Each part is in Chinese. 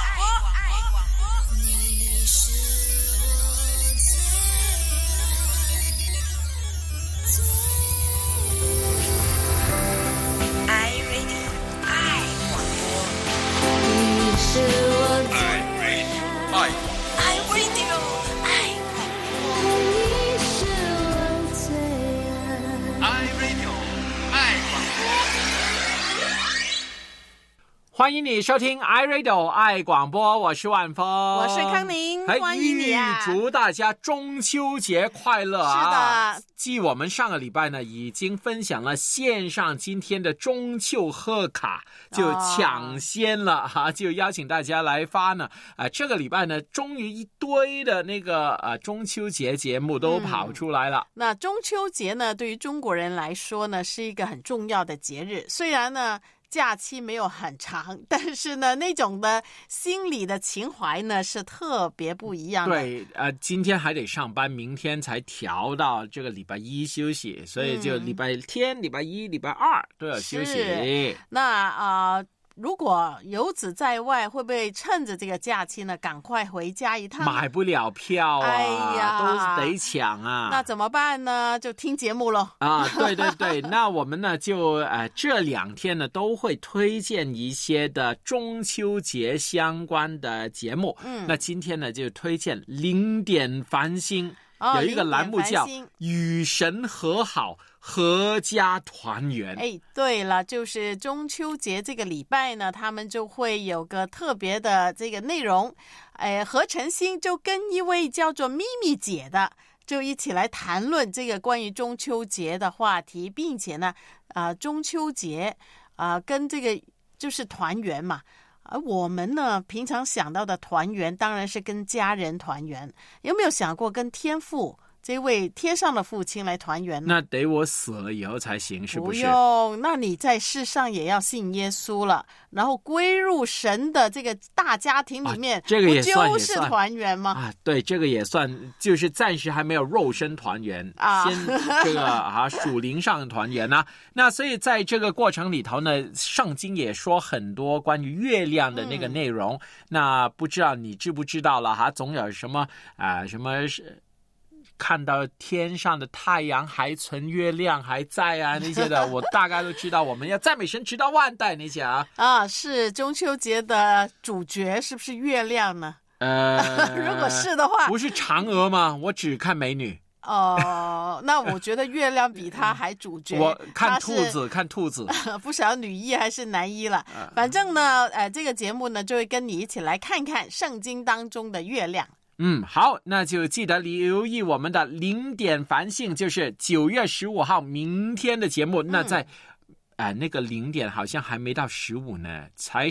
欢迎你收听 iRadio 爱广播，我是万峰， 我是康宁，欢迎你啊！ 预祝大家中秋节快乐啊！是的，继我们上个礼拜呢已经分享了线上今天的中秋贺卡，就抢先了哈，就邀请大家来发呢。这个礼拜呢，终于一堆的那个中秋节节目都跑出来了。 那中秋节呢，对于中国人来说呢，是一个很重要的节日，虽然呢假期没有很长，但是呢那种的心理的情怀呢是特别不一样的。 对，今天还得上班，明天才调到这个礼拜一休息，所以就礼拜天、礼拜一、礼拜二都要休息。 那如果游子在外，会不会趁着这个假期呢赶快回家一趟？ 买不了票啊， 哎呀， 都得抢啊。 那怎么办呢？就听节目咯。 对对对，那我们呢就这2天呢都会推荐一些的中秋节相关的节目。那今天呢就推荐零点繁星。有一个栏目叫与神和好，阖家团圆。 对了，就是中秋节这个礼拜呢，他们就会有个特别的这个内容。何晨星就跟一位叫做咪咪姐的，就一起来谈论这个关于中秋节的话题，并且呢，中秋节跟这个就是团圆嘛。而我们呢，平常想到的团圆当然是跟家人团圆，有没有想过跟天父这位天上的父亲来团圆呢？ 那得我死了以后才行，是不是？ 不用，那你在世上也要信耶稣了，然后归入神的这个大家庭里面， 这个也算， 不就是团圆吗？ 对，这个也算，就是暂时还没有肉身团圆，先这个属灵上的团圆啊。那所以在这个过程里头呢，圣经也说很多关于月亮的那个内容。那不知道你知不知道了哈？总有什么什么看到天上的太阳还存，月亮还在啊，那些的我大概都知道。我们要赞美神直到万代那些是中秋节的主角是不是月亮呢？如果是的话， 不是嫦娥吗？我只看美女。 那我觉得月亮比他还主角。 我看兔子不晓得女一还是男一了。反正呢这个节目呢就会跟你一起来看看圣经当中的月亮。 好，那就记得留意我们的零点繁星，就是9月15号明天的节目。那在那个0点好像还没到15呢，才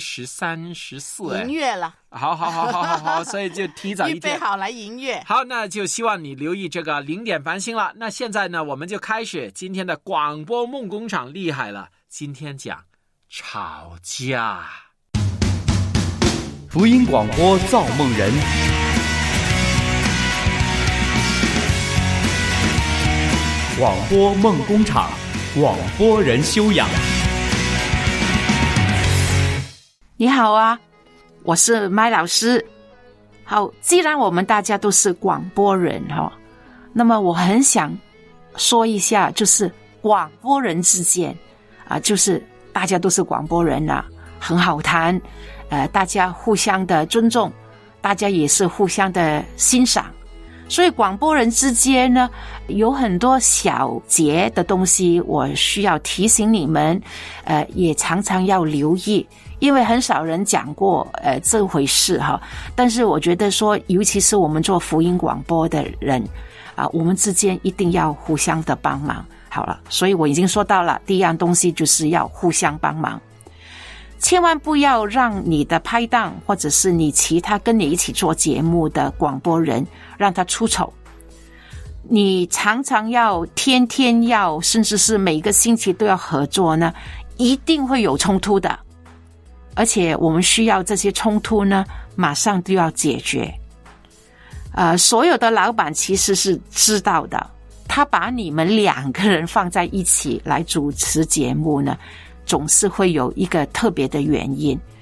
13、14。 迎月了。 好，所以就提早一天。 预备好来迎月。 好，那就希望你留意这个零点繁星了。那现在呢，我们就开始今天的广播梦工厂，厉害了。今天讲吵架。 福音广播造梦人。广播梦工厂，广播人修养。 你好啊，我是麦老师。好，既然我们大家都是广播人那么我很想说一下，就是广播人之间就是大家都是广播人很好谈，大家互相的尊重，大家也是互相的欣赏。所以广播人之间呢，有很多小节的东西我需要提醒你们，也常常要留意，因为很少人讲过这回事但是我觉得说，尤其是我们做福音广播的人我们之间一定要互相的帮忙。好了，所以我已经说到了第一样东西，就是要互相帮忙。千万不要让你的拍档或者是你其他跟你一起做节目的广播人让他出丑。你常常要天天要，甚至是每个星期都要合作呢，一定会有冲突的。而且我们需要这些冲突呢马上都要解决。所有的老板其实是知道的，他把你们2个人放在一起来主持节目呢，总是会有一个特别的原因。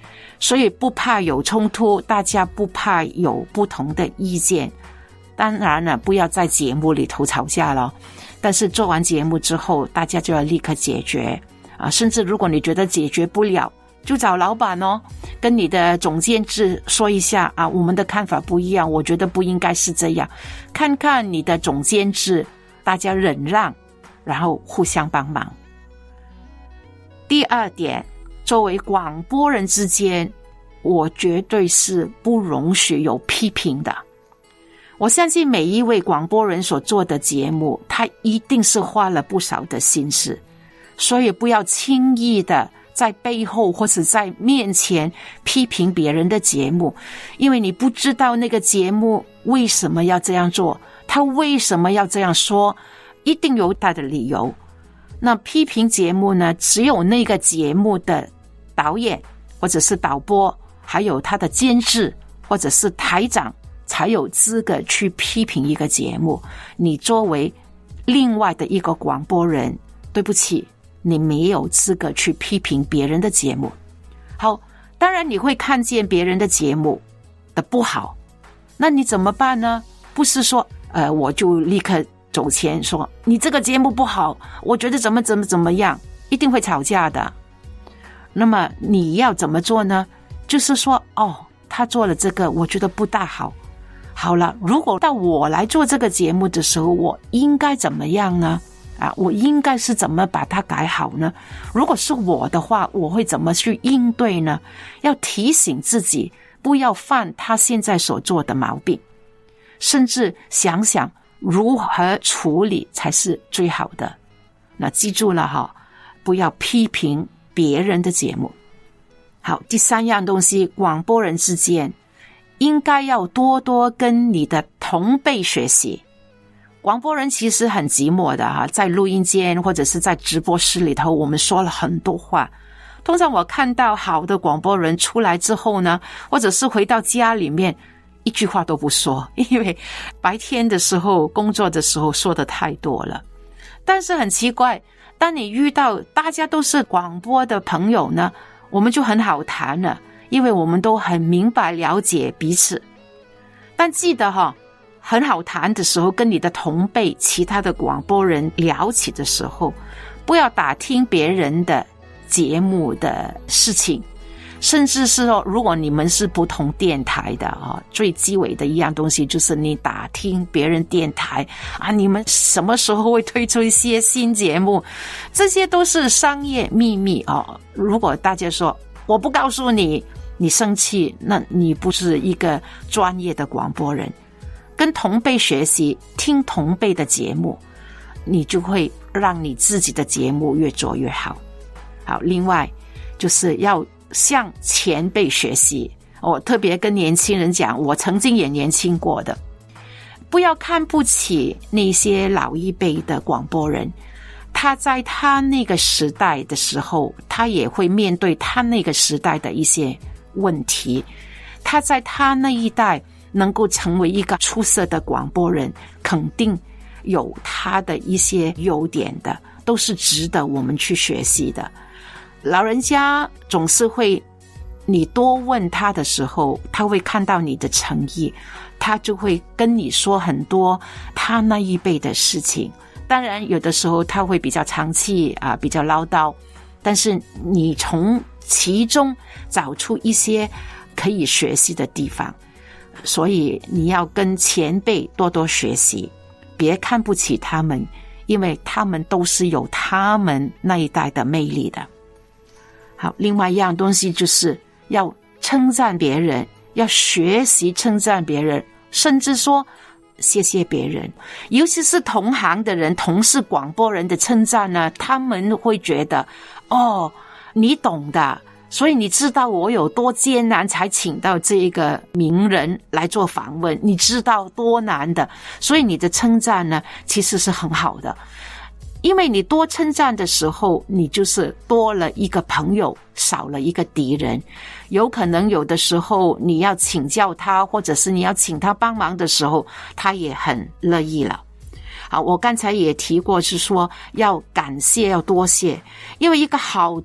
所以不怕有冲突，大家不怕有不同的意见。当然了，不要在节目里头吵架了，但是做完节目之后，大家就要立刻解决啊！甚至如果你觉得解决不了，就找老板哦，跟你的总监制说一下啊，我们的看法不一样，我觉得不应该是这样。看看你的总监制，大家忍让，然后互相帮忙。第二点，作为广播人之间，我绝对是不容许有批评的。我相信每一位广播人所做的节目，他一定是花了不少的心思，所以不要轻易的在背后或是在面前批评别人的节目，因为你不知道那个节目为什么要这样做，他为什么要这样说，一定有他的理由。那批评节目呢，只有那个节目的导演或者是导播，还有他的监制或者是台长才有资格去批评一个节目。你作为另外的一个广播人，对不起，你没有资格去批评别人的节目。好，当然你会看见别人的节目的不好，那你怎么办呢？不是说我就立刻走前说你这个节目不好，我觉得怎么样，一定会吵架的。那么你要怎么做呢？就是说他做了这个我觉得不大好，好了，如果到我来做这个节目的时候，我应该怎么样呢？我应该是怎么把它改好呢？如果是我的话，我会怎么去应对呢？要提醒自己不要犯他现在所做的毛病，甚至想想如何处理才是最好的。那记住了不要批评别人的节目。好，第三样东西，广播人之间应该要多多跟你的同辈学习。广播人其实很寂寞的在录音间或者是在直播室里头，我们说了很多话。通常我看到好的广播人出来之后呢，或者是回到家里面，一句话都不说，因为白天的时候工作的时候说的太多了。但是很奇怪，当你遇到大家都是广播的朋友呢，我们就很好谈了，因为我们都很明白了解彼此。但记得很好谈的时候，跟你的同辈其他的广播人聊起的时候，不要打听别人的节目的事情，甚至是如果你们是不同电台的最基本的一样东西就是你打听别人电台你们什么时候会推出一些新节目，这些都是商业秘密如果大家说我不告诉你，你生气，那你不是一个专业的广播人。跟同辈学习，听同辈的节目，你就会让你自己的节目越做越好。好，另外就是要向前辈学习。我特别跟年轻人讲，我曾经也年轻过的，不要看不起那些老一辈的广播人，他在他那个时代的时候，他也会面对他那个时代的一些问题，他在他那一代能够成为一个出色的广播人，肯定有他的一些优点的，都是值得我们去学习的。老人家总是会，你多问他的时候，他会看到你的诚意，他就会跟你说很多他那一辈的事情。当然有的时候他会比较长气比较唠叨，但是你从其中找出一些可以学习的地方。所以你要跟前辈多多学习，别看不起他们，因为他们都是有他们那一代的魅力的。好，另外一样东西就是要称赞别人，要学习称赞别人，甚至说谢谢别人。尤其是同行的人，同是广播人的称赞呢，他们会觉得你懂的，所以你知道我有多艰难才请到这个名人来做访问，你知道多难的，所以你的称赞呢其实是很好的。因为你多称赞的时候，你就是多了一个朋友，少了一个敌人。有可能有的时候你要请教他，或者是你要请他帮忙的时候，他也很乐意了。好，我刚才也提过是说要感谢，要多谢，因为一个好的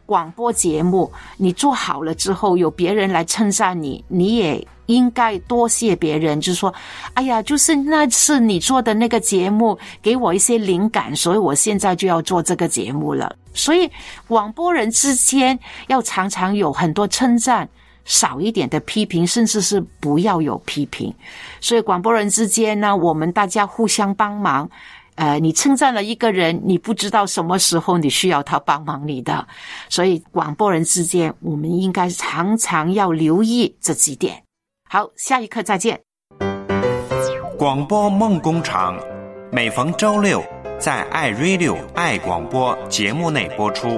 广播节目你做好了之后，有别人来称赞你，你也应该多谢别人，就是说哎呀，就是那次你做的那个节目给我一些灵感，所以我现在就要做这个节目了。所以广播人之间要常常有很多称赞，少一点的批评，甚至是不要有批评。所以广播人之间呢，我们大家互相帮忙。你称赞了一个人，你不知道什么时候你需要他帮忙你的，所以广播人之间我们应该常常要留意这几点。好，下一课再见。 广播梦工厂每逢周六在爱 Radio 爱广播节目内播出。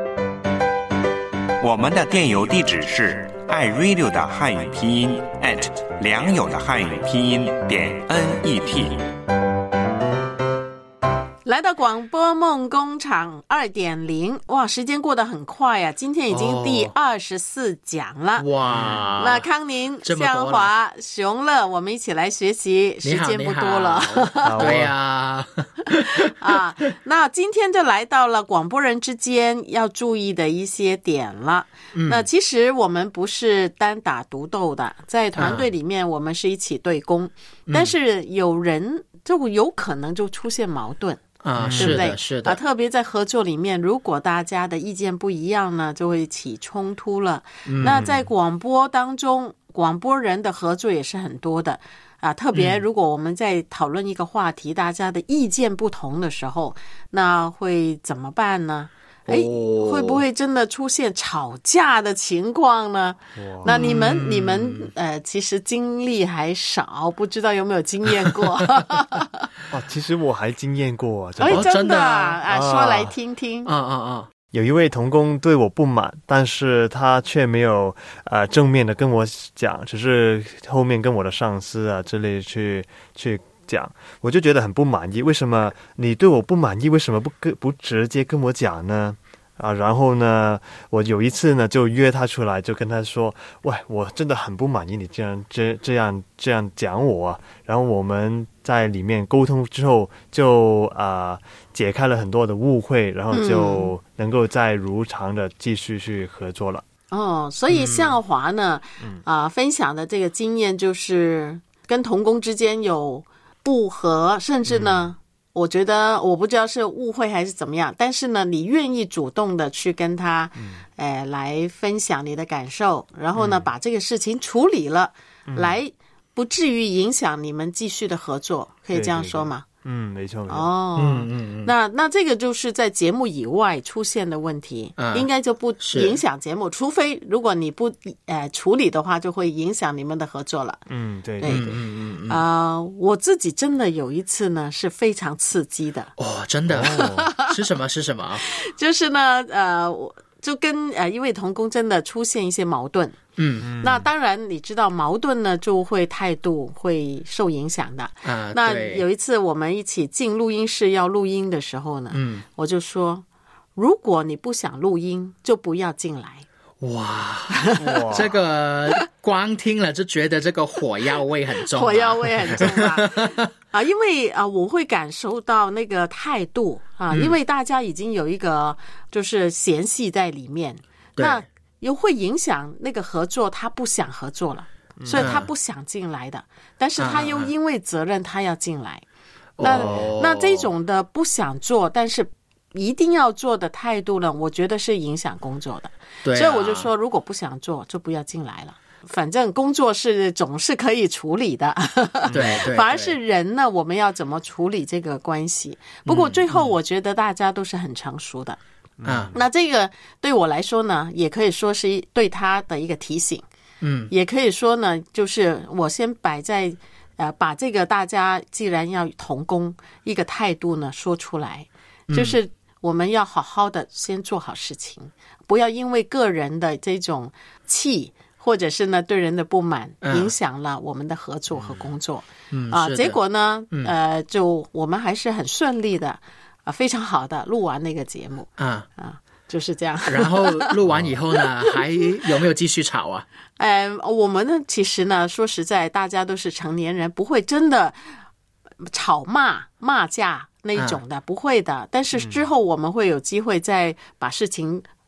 我们的电邮地址是爱 Radio 的汉语拼音良友的汉语拼音.net。 来到广播梦工厂 2.0， 哇，时间过得很快啊，今天已经第24讲了。 哇， 那康宁、向华、熊乐，我们一起来学习，时间不多了。 对呀。 啊，那今天就来到了广播人之间要注意的一些点了。那其实我们不是单打独斗的，在团队里面我们是一起对攻，但是有人就有可能就出现矛盾。对不对？ 是的。 特别在合作里面，如果大家的意见不一样呢，就会起冲突了。那在广播当中，广播人的合作也是很多的特别如果我们在讨论一个话题，大家的意见不同的时候，那会怎么办呢？会不会真的出现吵架的情况呢？那你们其实经历还少，不知道有没有经验过？ 其实我还经验过。 真的说来听听。 有一位同工对我不满，但是他却没有正面的跟我讲，只是后面跟我的上司之类去讲，我就觉得很不满意。为什么你对我不满意？为什么不直接跟我讲呢？然后呢，我有一次呢就约他出来，就跟他说：“喂，我真的很不满意你这样讲我。”然后我们在里面沟通之后，就解开了很多的误会，然后就能够再如常的继续去合作了。 所以向华呢，分享的这个经验就是跟同工之间有不和，甚至呢。我觉得我不知道是误会还是怎么样，但是呢，你愿意主动的去跟他，来分享你的感受，然后呢，把这个事情处理了，来不至于影响你们继续的合作，可以这样说吗？ 没错。 那这个就是在节目以外出现的问题，应该就不影响节目，除非如果你不处理的话，就会影响你们的合作了。 对。 我自己真的有一次呢是非常刺激的。 真的。是什么？ 就是呢就跟一位同工真的出现一些矛盾。那当然你知道矛盾呢就会态度会受影响的。那有一次我们一起进录音室要录音的时候呢，我就说，如果你不想录音就不要进来。 哇，这个光听了就觉得这个火药味很重。 火药味很重因为我会感受到那个态度因为大家已经有一个就是嫌隙在里面，那又会影响那个合作，他不想合作了，所以他不想进来的，但是他又因为责任他要进来。那这种的不想做但是一定要做的态度呢，我觉得是影响工作的。所以我就说，如果不想做就不要进来了，反正工作是总是可以处理的。 对， 反而是人呢，我们要怎么处理这个关系。不过最后我觉得大家都是很成熟的。那这个对我来说呢，也可以说是对他的一个提醒。也可以说呢，就是我先摆在把这个大家既然要同工一个态度呢说出来，就是我们要好好的先做好事情，不要因为个人的这种气或者是呢对人的不满影响了我们的合作和工作。结果呢就我们还是很顺利的非常好的录完那个节目。就是这样。 然后录完以后呢还有没有继续吵啊？ 我们呢其实呢说实在，大家都是成年人，不会真的吵骂架那一种的，不会的。但是之后我们会有机会再把事情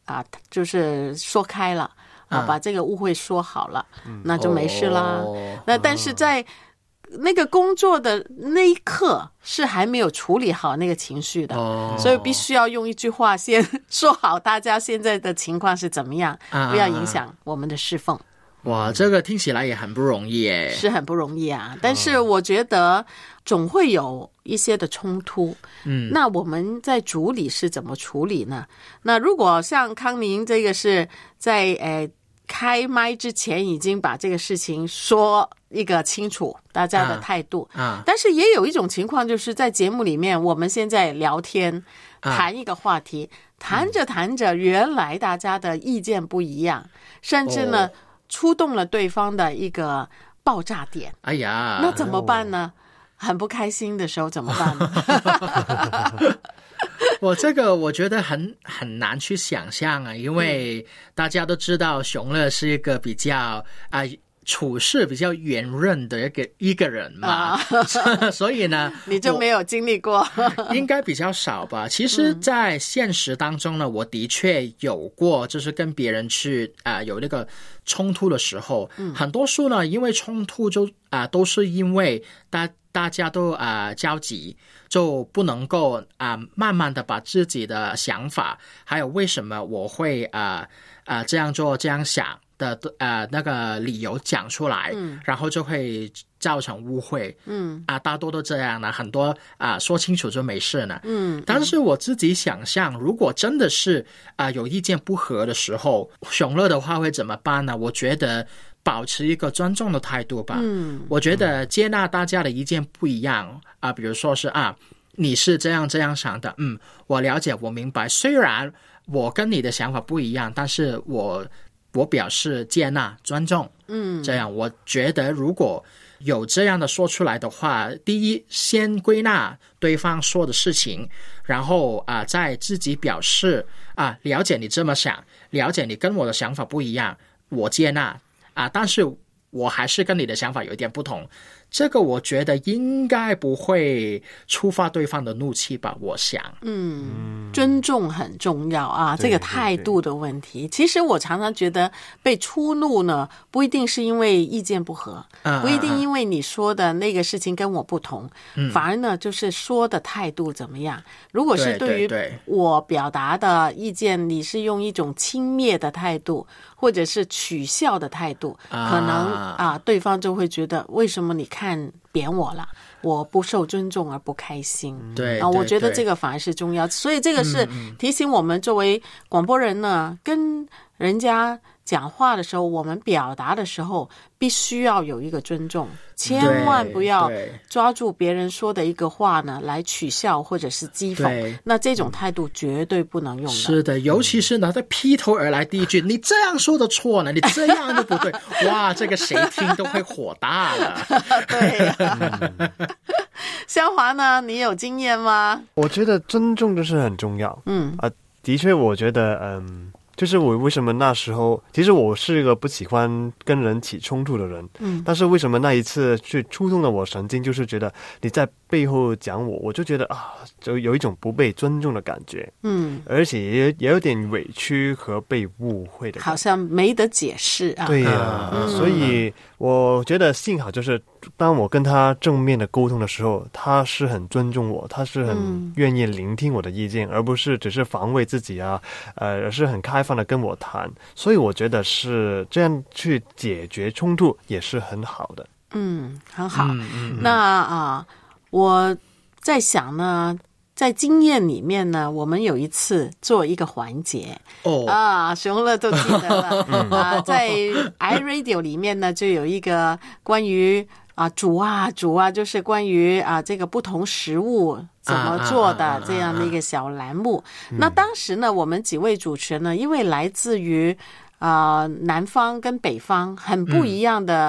就是说开了把这个误会说好了，那就没事啦。那但是在那个工作的那一刻是还没有处理好那个情绪的，所以必须要用一句话先说好大家现在的情况是怎么样，不要影响我们的侍奉。 哇，这个听起来也很不容易耶。 是很不容易啊，但是我觉得总会有一些的冲突。那我们在主里是怎么处理呢？那如果像康宁这个是在开麦之前已经把这个事情说一个清楚大家的态度，但是也有一种情况，就是在节目里面我们现在聊天谈一个话题，谈着谈着原来大家的意见不一样，甚至呢触动了对方的一个爆炸点。 哎呀， 那怎么办呢？很不开心的时候怎么办呢？ 这个我觉得很难去想象啊，因为大家都知道熊乐是一个比较处事比较圆润的一个人嘛，所以呢， 你就没有经历过？ 应该比较少吧。其实，在现实当中呢，我的确有过，就是跟别人去有那个冲突的时候，很多时候呢，因为冲突就都是因为大家都焦急，就不能够慢慢的把自己的想法，还有为什么我会这样做这样想的那个理由讲出来，然后就会造成误会。大多都这样呢，很多说清楚就没事呢。但是我自己想象，如果真的是有意见不合的时候，熊乐的话会怎么办呢？我觉得保持一个尊重的态度吧。我觉得接纳大家的意见不一样比如说是你是这样想的，我了解，我明白，虽然我跟你的想法不一样，但是我表示接纳尊重。这样我觉得如果有这样的说出来的话，第一先归纳对方说的事情，然后再自己表示了解你这么想，了解你跟我的想法不一样，我接纳但是我还是跟你的想法有一点不同，这个我觉得应该不会触发对方的怒气吧，我想。 尊重很重要这个态度的问题。其实我常常觉得被触怒呢，不一定是因为意见不合，不一定因为你说的那个事情跟我不同，反而呢就是说的态度怎么样。如果是对于我表达的意见，你是用一种轻蔑的态度，或者是取笑的态度，可能对方就会觉得为什么你看扁我了，我不受尊重而不开心。 对我觉得这个反而是重要，所以这个是提醒我们作为广播人呢，跟人家讲话的时候，我们表达的时候必须要有一个尊重，千万不要抓住别人说的一个话呢来取笑或者是讥讽，那这种态度绝对不能用的。 是的，尤其是呢，他劈头而来第一句你这样说的错呢，你这样就不对哇，这个谁听都会火大了。 对肖华呢，你有经验吗？ 我觉得尊重就是很重要。的确我觉得就是我为什么那时候，其实我是一个不喜欢跟人起冲突的人，但是为什么那一次去触动了我神经，就是觉得你在背后讲我就觉得就有一种不被尊重的感觉，而且也有点委屈和被误会的感觉， 好像没得解释对所以我觉得幸好就是当我跟他正面的沟通的时候，他是很尊重我，他是很愿意聆听我的意见，而不是只是防卫自己而是很开放的跟我谈，所以我觉得是这样去解决冲突也是很好的。 很好。那我在想呢，在经验里面呢，我们有一次做一个环节熊乐都记得了在 iRadio 里面呢，就有一个关于煮就是关于这个不同食物怎么做的这样的一个小栏目。那当时呢，我们几位主持人呢，因为来自于南方跟北方很不一样的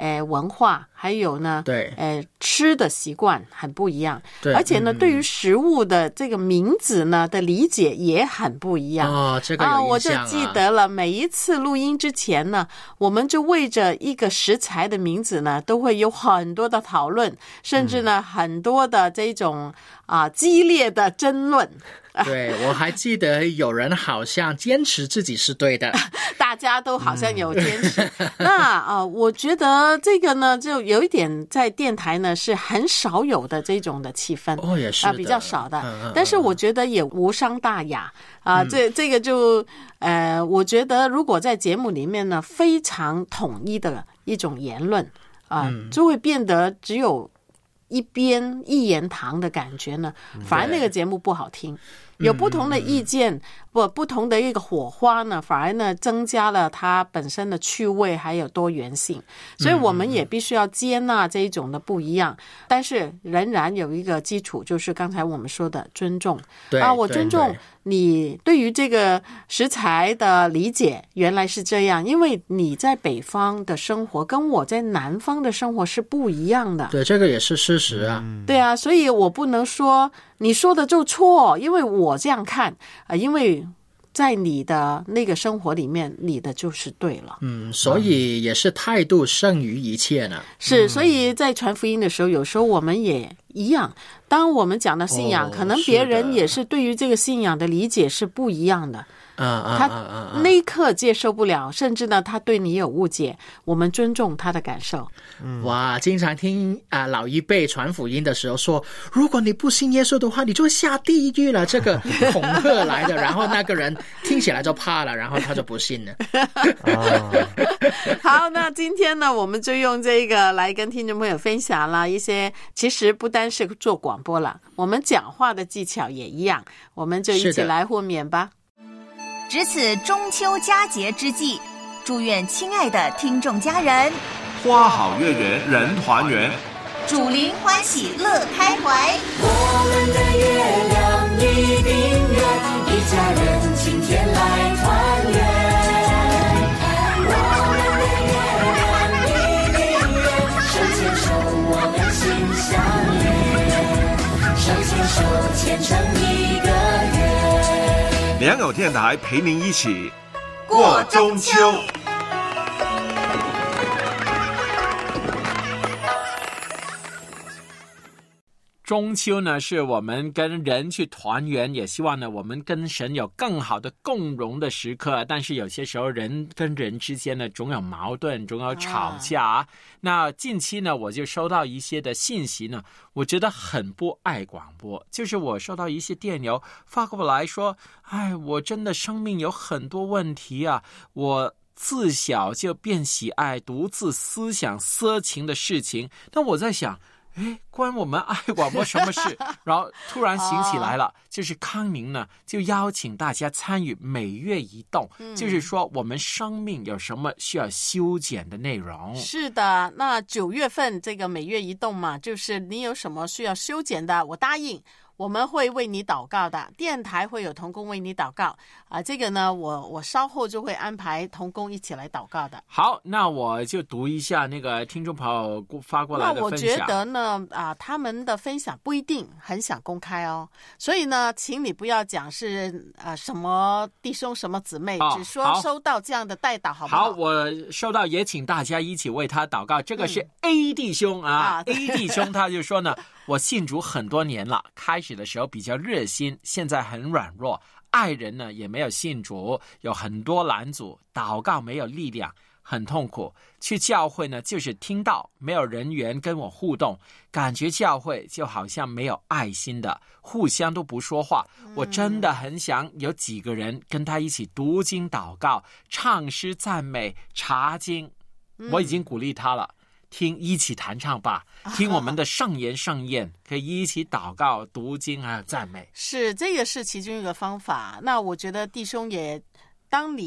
文化，还有呢对吃的习惯很不一样。 对， 而且呢对于食物的这个名字呢的理解也很不一样。 这个有我就印象记得了，每一次录音之前呢，我们就为着一个食材的名字呢都会有很多的讨论，甚至呢很多的这种激烈的争论。 对，我还记得有人好像坚持自己是对的， 大家都好像有坚持。那我觉得这个呢，就有一点在电台呢是很少有的这种的气氛。 也是的比较少的。但是我觉得也无伤大雅这个就我觉得如果在节目里面呢非常统一的一种言论就会变得只有一边一言堂的感觉呢，反而那个节目不好听。有不同的意见不同的一个火花呢，反而呢增加了它本身的趣味还有多元性。所以我们也必须要接纳这一种的不一样，但是仍然有一个基础，就是刚才我们说的尊重。我尊重你对于这个食材的理解原来是这样，因为你在北方的生活跟我在南方的生活是不一样的。 对，这个也是事实啊。 对啊，所以我不能说你说的就错，因为我这样看因为在你的那个生活里面，你的就是对了。 所以也是态度胜于一切呢。 是，所以在传福音的时候，有时候我们也一样。当我们讲到信仰，可能别人也是对于这个信仰的理解是不一样的。他那一刻接受不了，甚至呢他对你有误解，我们尊重他的感受。 哇，经常听老一辈传福音的时候说，如果你不信耶稣的话，你就会下地狱了，这个恐吓来的。然后那个人听起来就怕了，然后他就不信了。 好，那今天呢我们就用这个来跟听众朋友分享了一些，其实不单是做广播了，我们讲话的技巧也一样，我们就一起来互勉吧。 值此中秋佳节之际，祝愿亲爱的听众家人花好月圆人团圆， 主灵欢喜乐开怀。 我们的月亮一定圆，一家人今天来团圆。我们的月亮一定圆，手牵手我们心相连，手牵手牵成一个圆。 良友电台陪您一起过中秋。 中秋呢是我们跟人去团圆，也希望呢我们跟神有更好的共融的时刻。但是有些时候人跟人之间呢总有矛盾，总有吵架。那近期呢我就收到一些的信息呢，我觉得很不爱广播。就是我收到一些电邮发过来说，我真的生命有很多问题啊，我自小就便喜爱独自思想色情的事情。那我在想，关我们爱广播什么事？然后突然醒起来了，就是康宁呢就邀请大家参与每月一动，就是说我们生命有什么需要修剪的内容。 是的，那9月份这个每月一动嘛，就是你有什么需要修剪的，我答应我们会为你祷告的，电台会有同工为你祷告这个呢我稍后就会安排同工一起来祷告的。 好，那我就读一下那个听众朋友发过来的分享。 那我觉得呢他们的分享不一定很想公开哦，所以呢请你不要讲是什么弟兄什么姊妹，只说收到这样的代祷好不好？ 好，我收到，也请大家一起为他祷告。这个是 A 弟兄A 弟兄他就说呢，我信主很多年了，开始的时候比较热心，现在很软弱，爱人呢也没有信主，有很多拦阻，祷告没有力量，很痛苦。去教会呢就是听到没有人缘跟我互动，感觉教会就好像没有爱心的，互相都不说话。我真的很想有几个人跟他一起读经祷告，唱诗赞美查经。我已经鼓励他了，一起弹唱吧，听我们的圣言盛宴，可以一起祷告读经还有赞美。 是，这个是其中一个方法。那我觉得弟兄也，当你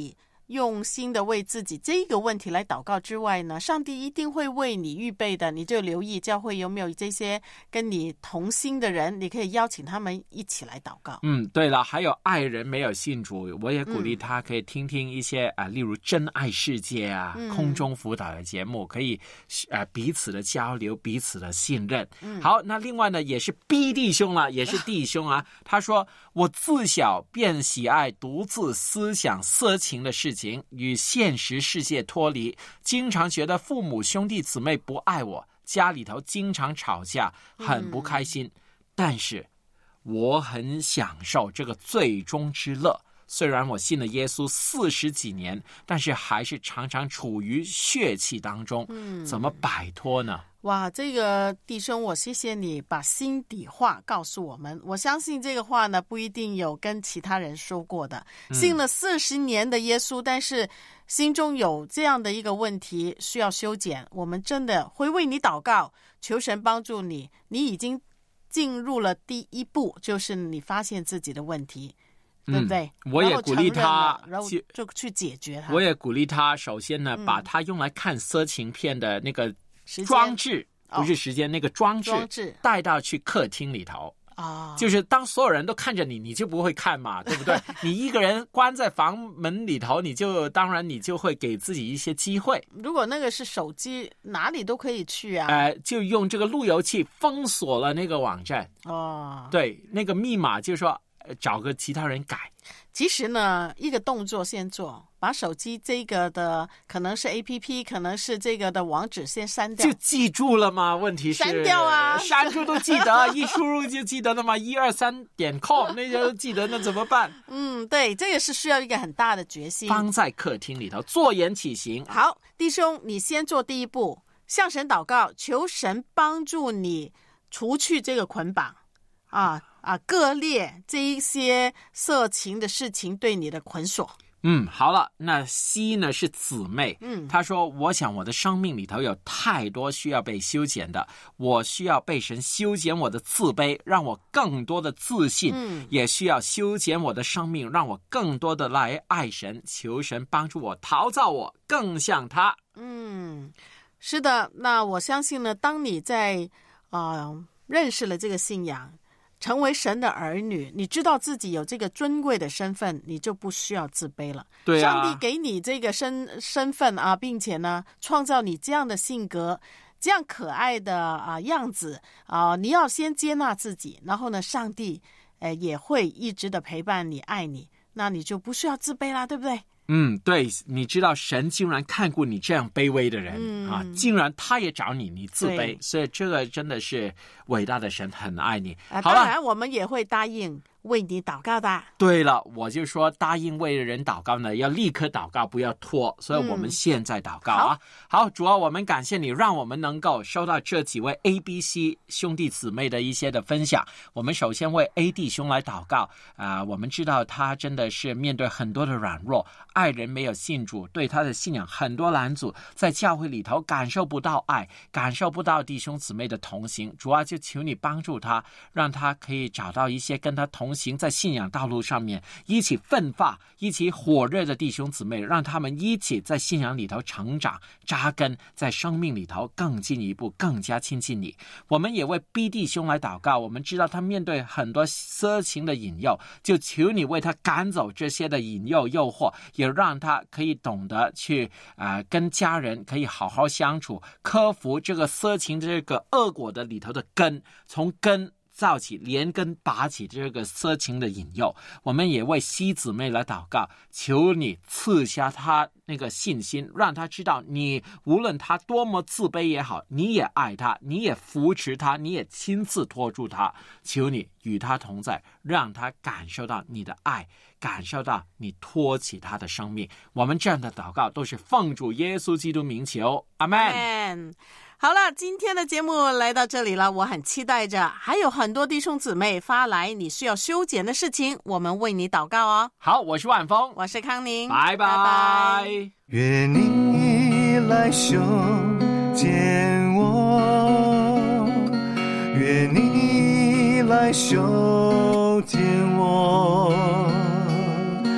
用心的为自己这个问题来祷告之外呢，上帝一定会为你预备的。你就留意教会有没有这些跟你同心的人，你可以邀请他们一起来祷告。 对了，还有爱人没有信主，我也鼓励他可以听听一些例如真爱世界啊，空中辅导的节目，可以彼此的交流，彼此的信任。好，那另外呢也是 B 弟兄了，也是弟兄啊。他说，我自小便喜爱独自思想色情的事情，与现实世界脱离，经常觉得父母兄弟姊妹不爱我，家里头经常吵架，很不开心。但是我很享受这个最终之乐。虽然我信了耶稣40几年，但是还是常常处于血气当中。怎么摆脱呢？ 哇，这个弟兄，我谢谢你把心底话告诉我们。我相信这个话呢，不一定有跟其他人说过的。信了40年的耶稣，但是心中有这样的一个问题需要修剪，我们真的会为你祷告，求神帮助你。你已经进入了第一步，就是你发现自己的问题。对不对？ 我也鼓励他， 然后就去解决它。 我也鼓励他，首先呢，把他用来看色情片的那个装置，不是时间，那个装置带到去客厅里头。就是当所有人都看着你，你就不会看嘛，对不对？你一个人关在房门里头，当然你就会给自己一些机会。 如果那个是手机，哪里都可以去啊。 就用这个路由器封锁了那个网站。对，那个密码就是说找个其他人改。 其实呢，一个动作先做，把手机这个的可能是 APP， 可能是这个的网址先删掉。 就记住了吗？问题是删掉啊， 删除都记得，一输入就记得了吗？123.com 那些都记得，那怎么办？ 对，这个是需要一个很大的决心。 放在客厅里头，坐言起行。 好，弟兄，你先做第一步，向神祷告，求神帮助你除去这个捆绑割裂这一些色情的事情对你的捆锁。 好了，那 C 呢是姊妹。她说，我想我的生命里头有太多需要被修剪的，我需要被神修剪我的自卑，让我更多的自信，也需要修剪我的生命，让我更多的来爱神，求神帮助我陶造我更像他。 是的，那我相信呢，当你在认识了这个信仰，成为神的儿女，你知道自己有这个尊贵的身份，你就不需要自卑了。 对啊， 上帝给你这个身份啊，并且呢，创造你这样的性格，这样可爱的样子你要先接纳自己，然后呢，上帝也会一直的陪伴你、爱你，那你就不需要自卑啦，对不对？ 对，你知道神竟然看顾你这样卑微的人竟然他也找你自卑，所以这个真的是伟大的神，很爱你。好了， 当然我们也会答应为你祷告的。 对了，我就说答应为人祷告呢，要立刻祷告，不要拖，所以我们现在祷告好，主要我们感谢你，让我们能够收到这几位 ABC 兄弟姊妹的一些的分享。我们首先为 A 弟兄来祷告我们知道他真的是面对很多的软弱，爱人没有信主，对他的信仰很多拦阻，在教会里头感受不到爱，感受不到弟兄姊妹的同行。主要就求你帮助他，让他可以找到一些跟他同行在信仰道路上面一起奋发、一起火热的弟兄姊妹，让他们一起在信仰里头成长扎根，在生命里头更进一步，更加亲近你。我们也为 B 弟兄来祷告，我们知道他面对很多色情的引诱，就求你为他赶走这些的引诱诱惑，也让他可以懂得去跟家人可以好好相处，克服这个色情这个恶果的里头的根，从根造起，连根拔起这个色情的引诱。我们也为西姊妹来祷告，求你赐下他那个信心，让他知道你无论他多么自卑也好，你也爱他，你也扶持他，你也亲自托住他。求你与他同在，让他感受到你的爱，感受到你托起他的生命。我们这样的祷告都是奉主耶稣基督名求，阿们。 好了，今天的节目来到这里了，我很期待着还有很多弟兄姊妹发来你需要修剪的事情，我们为你祷告哦。 好，我是万峰， 我是康宁， 拜拜。 愿你来修剪我，愿你来修剪我，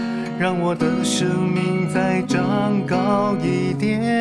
让我的生命再长高一点。